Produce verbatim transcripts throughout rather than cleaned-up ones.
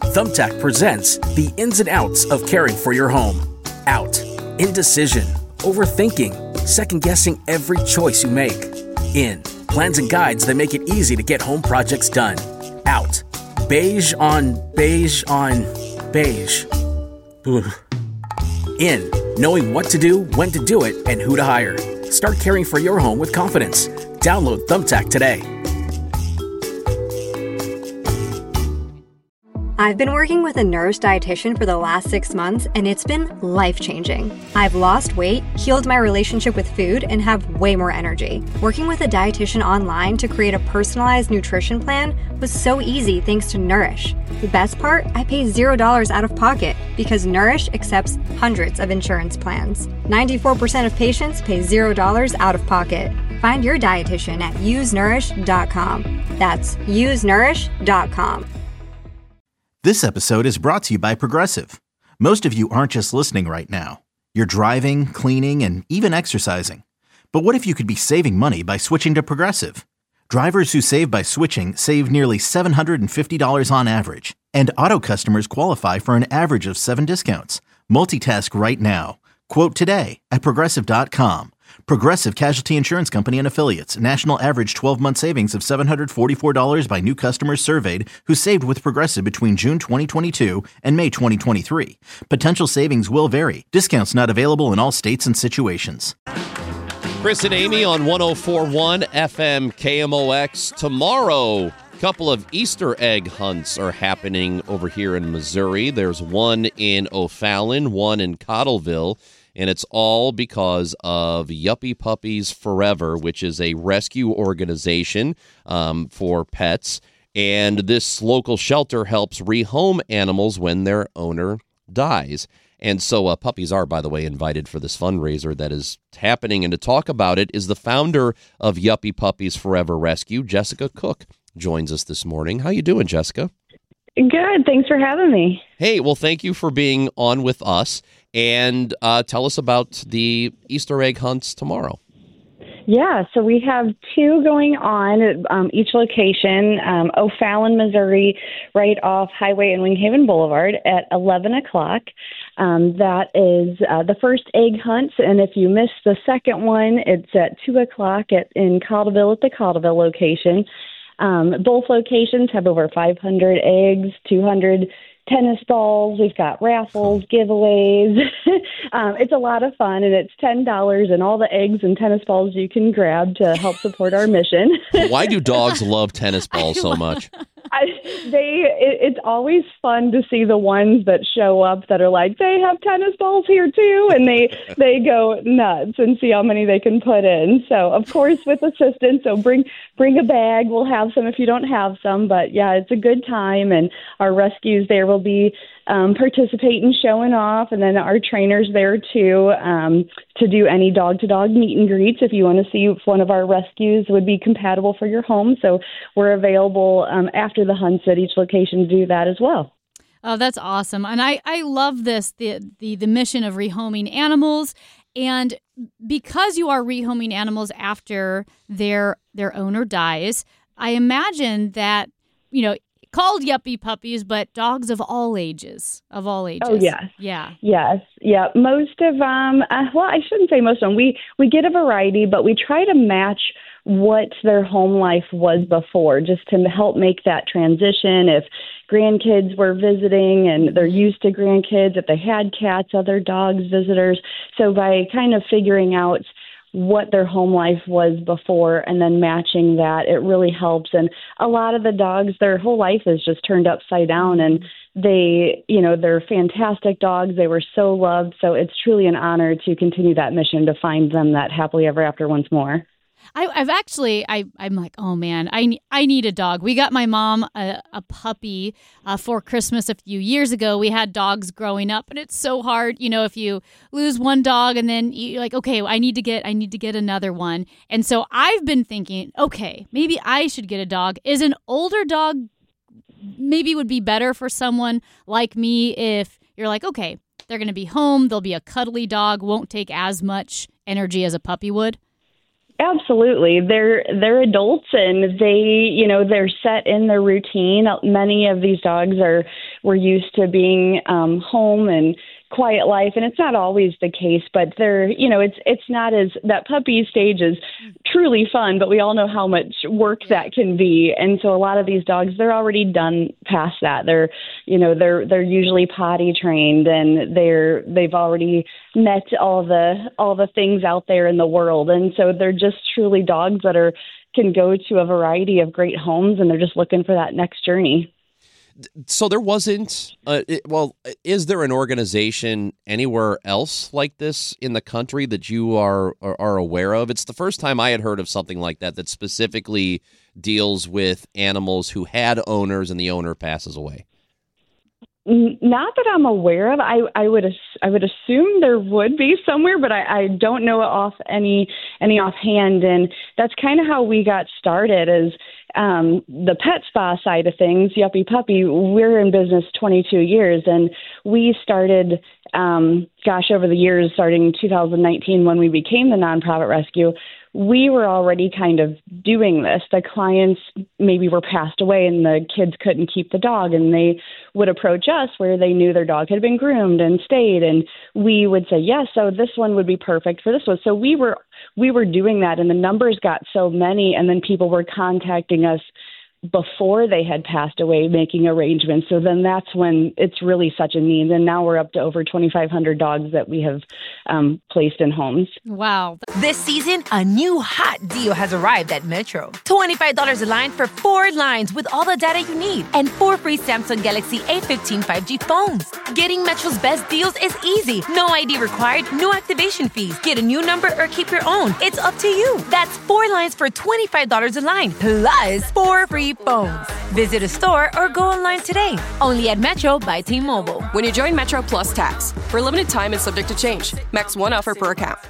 Thumbtack presents the ins and outs of caring for your home. Out. Indecision. Overthinking. Second-guessing every choice you make. In. Plans and guides that make it easy to get home projects done. Out. Beige on beige on beige. Ugh. In. Knowing what to do, when to do it, and who to hire. Start caring for your home with confidence. Download Thumbtack today. I've been working with a Nourish dietitian for the last six months, and it's been life-changing. I've lost weight, healed my relationship with food, and have way more energy. Working with a dietitian online to create a personalized nutrition plan was so easy thanks to Nourish. The best part? I pay zero dollars out of pocket because Nourish accepts hundreds of insurance plans. ninety-four percent of patients pay zero dollars out of pocket. Find your dietitian at use nourish dot com. That's use nourish dot com. This episode is brought to you by Progressive. Most of you aren't just listening right now. You're driving, cleaning, and even exercising. But what if you could be saving money by switching to Progressive? Drivers who save by switching save nearly seven hundred fifty dollars on average. And auto customers qualify for an average of seven discounts. Multitask right now. Quote today at progressive dot com. Progressive Casualty Insurance Company and Affiliates. National average twelve-month savings of seven hundred forty-four dollars by new customers surveyed who saved with Progressive between June twenty twenty-two and May twenty twenty-three. Potential savings will vary. Discounts not available in all states and situations. Chris and Amy on one oh four point one F M K M O X. Tomorrow, a couple of Easter egg hunts are happening over here in Missouri. There's one in O'Fallon, one in Cottleville. And it's all because of Yuppie Puppies Forever, which is a rescue organization um, for pets. And this local shelter helps rehome animals when their owner dies. And so uh, puppies are, by the way, invited for this fundraiser that is happening. And to talk about it is the founder of Yuppie Puppies Forever Rescue, Jessica Cook, joins us this morning. How you doing, Jessica? Good. Thanks for having me. Hey, well, thank you for being on with us. And uh, tell us about the Easter egg hunts tomorrow. Yeah, so we have two going on at um, each location, um, O'Fallon, Missouri, right off Highway and Winghaven Boulevard at eleven o'clock. Um, that is uh, the first egg hunt, and if you miss the second one, it's at two o'clock at, in Cottleville at the Cottleville location. Um, both locations have over five hundred eggs, two hundred tennis balls. We've got raffles, giveaways. um, it's a lot of fun, and it's ten dollars and all the eggs and tennis balls you can grab to help support our mission. Why do dogs love tennis balls so much? I, they, it, it's always fun to see the ones that show up that are like, they have tennis balls here too, and they they go nuts and see how many they can put in. So, of course, with assistance, so bring bring a bag. We'll have some if you don't have some, but yeah, it's a good time, and our rescues there will be um, participating, showing off, and then our trainers there too um, to do any dog-to-dog meet and greets if you want to see if one of our rescues would be compatible for your home. So we're available um, after the hunts at each location to do that as well. Oh, that's awesome. And I, I love this, the, the, the mission of rehoming animals. And because you are rehoming animals after their their owner dies, I imagine that, you know, called Yuppie Puppies, but dogs of all ages, of all ages. Oh, yes. Yeah. Yes. Yeah. Most of them, uh, well, I shouldn't say most of them. We, we get a variety, but we try to match what their home life was before, just to help make that transition. If grandkids were visiting and they're used to grandkids, if they had cats, other dogs, visitors. So by kind of figuring out what their home life was before and then matching that, it really helps. And a lot of the dogs, their whole life is just turned upside down, and they, you know, they're fantastic dogs. They were so loved. So it's truly an honor to continue that mission to find them that happily ever after once more. I, I've actually, I, I'm like, oh man, I, ne- I need a dog. We got my mom a, a puppy uh, for Christmas a few years ago. We had dogs growing up, and it's so hard, you know, if you lose one dog and then you're like, okay, I need to get, I need to get another one. And so I've been thinking, okay, maybe I should get a dog. Is an older dog maybe would be better for someone like me if you're like, okay, they're going to be home, they'll be a cuddly dog, won't take as much energy as a puppy would? Absolutely. They're they're adults, and they, you know, they're set in their routine. Many of these dogs are we're used to being um, home and quiet life, and it's not always the case, but they're, you know, it's it's not as, that puppy stage is truly fun, but we all know how much work that can be. And so a lot of these dogs, they're already done past that. They're, you know, they're they're usually potty trained, and they're they've already met all the all the things out there in the world. And so they're just truly dogs that are can go to a variety of great homes, and they're just looking for that next journey. So there wasn't, uh, it, well, is there an organization anywhere else like this in the country that you are, are are aware of? It's the first time I had heard of something like that that specifically deals with animals who had owners and the owner passes away. Not that I'm aware of. I, I would I would assume there would be somewhere, but I, I don't know it off any any offhand. And that's kind of how we got started. Is um, the pet spa side of things, Yuppie Puppy. We're in business twenty-two years, and we started, um, gosh, over the years, starting two thousand nineteen when we became the nonprofit rescue. We were already kind of doing this. The clients maybe were passed away and the kids couldn't keep the dog, and they would approach us where they knew their dog had been groomed and stayed, and we would say, yes, so this one would be perfect for this one. So we were we were doing that, and the numbers got so many, and then people were contacting us before they had passed away, making arrangements. So then that's when it's really such a need. And now we're up to over twenty-five hundred dogs that we have um, placed in homes. Wow. This season, a new hot deal has arrived at Metro. twenty-five dollars a line for four lines with all the data you need, and four free Samsung Galaxy A fifteen five G phones. Getting Metro's best deals is easy. No I D required, no activation fees. Get a new number or keep your own. It's up to you. That's four lines for twenty-five dollars a line, plus four free phones. Visit a store or go online today. Only at Metro by T-Mobile. When you join Metro Plus Tax, for a limited time and subject to change. Max one offer per account.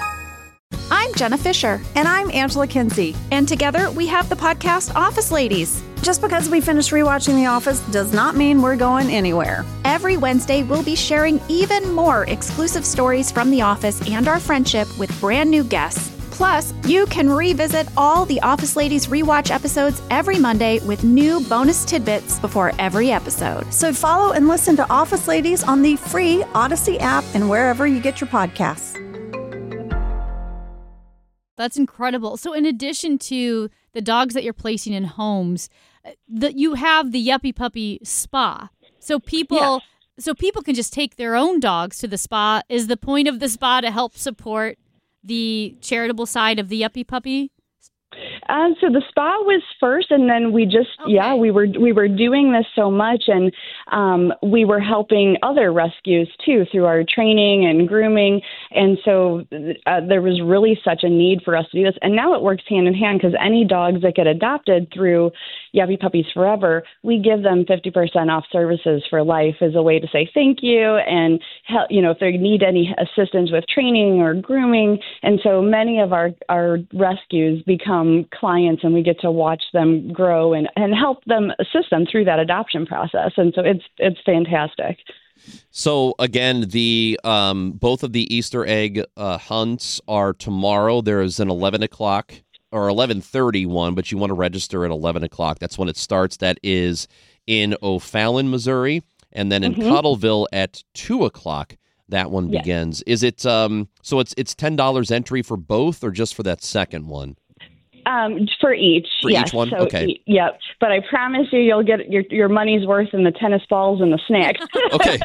I'm Jenna Fisher. And I'm Angela Kinsey. And together we have the podcast Office Ladies. Just because we finished rewatching The Office does not mean we're going anywhere. Every Wednesday, we'll be sharing even more exclusive stories from The Office and our friendship with brand new guests. Plus, you can revisit all the Office Ladies rewatch episodes every Monday with new bonus tidbits before every episode. So follow and listen to Office Ladies on the free Odyssey app and wherever you get your podcasts. That's incredible. So in addition to the dogs that you're placing in homes, that you have the Yuppie Puppy Spa. So people yeah. so people can just take their own dogs to the spa. Is the point of the spa to help support the charitable side of the Yuppie Puppy? Um, so the spa was first, and then we just, okay. yeah, we were we were doing this so much, and um, we were helping other rescues too through our training and grooming, and so uh, there was really such a need for us to do this. And now it works hand in hand, because any dogs that get adopted through Yuppie Puppies Forever, we give them fifty percent off services for life as a way to say thank you, and help, you know, if they need any assistance with training or grooming. And so many of our, our rescues become clients, and we get to watch them grow and, and help them, assist them through that adoption process. And so it's it's fantastic. So again, the um, both of the Easter egg uh, hunts are tomorrow. There is an eleven o'clock or eleven thirty one, but you want to register at eleven o'clock. That's when it starts. That is in O'Fallon, Missouri, and then in mm-hmm. Cottleville at two o'clock. That one yes. begins. Is it um? So it's it's ten dollars entry for both, or just for that second one? Um, for each. For yes. each one? So, okay. E- yep. But I promise you, you'll get your your money's worth in the tennis balls and the snacks. Okay.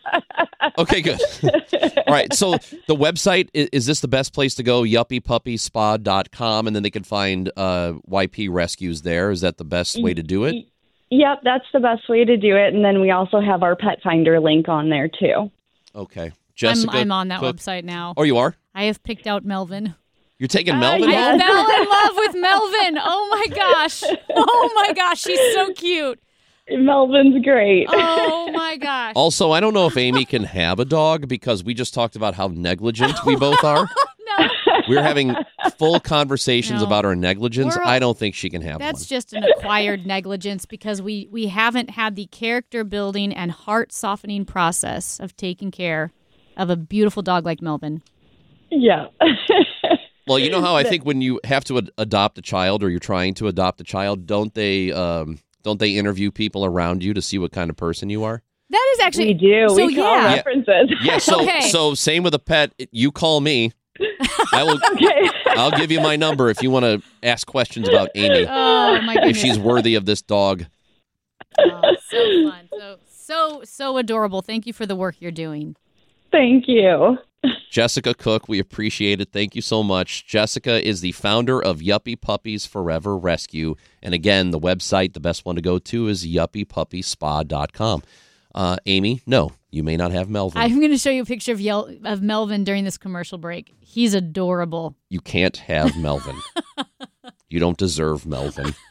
Okay, good. All right. So the website, is, is this the best place to go? yuppie puppy spa dot com, and then they can find uh, Y P Rescues there. Is that the best way to do it? Yep, that's the best way to do it. And then we also have our Pet Finder link on there, too. Okay. Jessica, I'm, I'm on that Cook. website now. Oh, you are? I have picked out Melvin. You're taking Melvin? Uh, yes. I fell in love with Melvin. Oh, my gosh. Oh, my gosh. She's so cute. Melvin's great. Oh, my gosh. Also, I don't know if Amy can have a dog, because we just talked about how negligent we both are. No. We're having full conversations No. about our negligence. All, I don't think she can have that's one. just an acquired negligence, because we, we haven't had the character building and heart softening process of taking care of a beautiful dog like Melvin. Yeah. Well, you know how I think when you have to ad- adopt a child, or you're trying to adopt a child, don't they um, Don't they interview people around you to see what kind of person you are? That is actually we do. So, we call yeah. references. Yeah. So Okay. so same with a pet. You call me. I will. Okay. I'll give you my number if you want to ask questions about Amy. Oh my goodness. If she's worthy of this dog. Oh, so fun. So so so adorable. Thank you for the work you're doing. Thank you. Jessica Cook, we appreciate it. Thank you so much. Jessica is the founder of Yuppie Puppies Forever Rescue. And again, the website, the best one to go to is yuppie puppy spa dot com. Uh, Amy, no, you may not have Melvin. I'm going to show you a picture of Yel- of Melvin during this commercial break. He's adorable. You can't have Melvin. You don't deserve Melvin.